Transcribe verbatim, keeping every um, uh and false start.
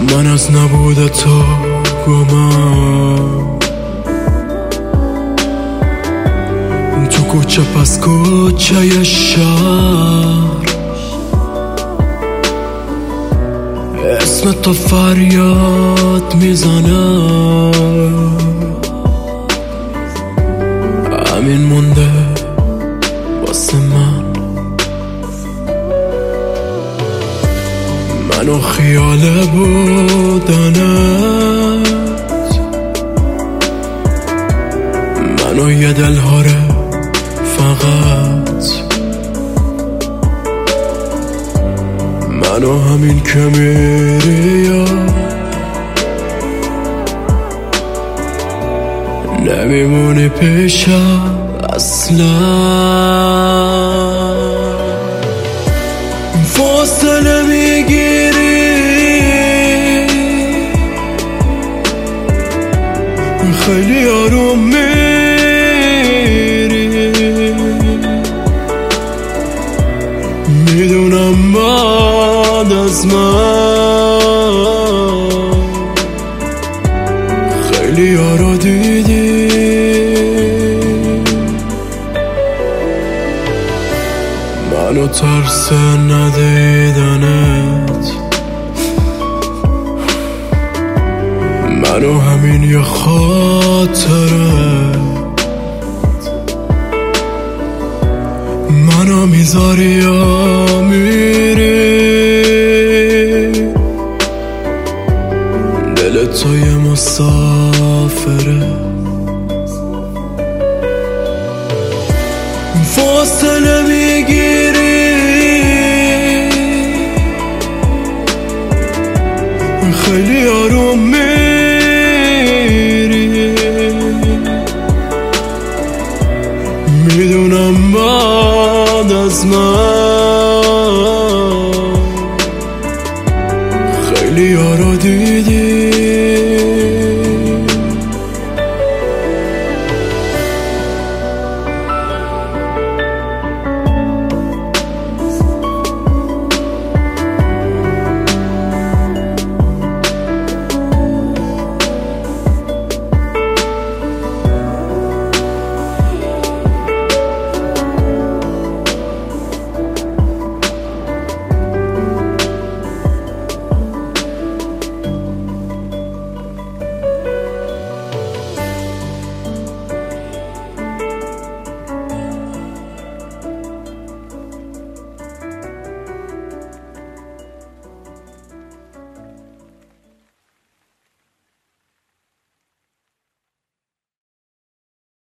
من از نبود تو گمم تو کوچه پس کوچه شهر، اسم تو فریاد میزنم، همین مونده واسه من. منو خیال بودنت، منو یه دلهاره فقط، منو همین که میری نمیمونی پیشم اصلا. فاصله میگیری خیلی آروم میری، میدونم بعد از من خیلی یارو دیدی. منو ترس ندیدنت، منو همین یه خاطره، منو میذاری یا میری، دل تو یه مسافره. فاصله میگیری خیلی آروم میری، میدونم بعد از من خیلی یارو دیدی.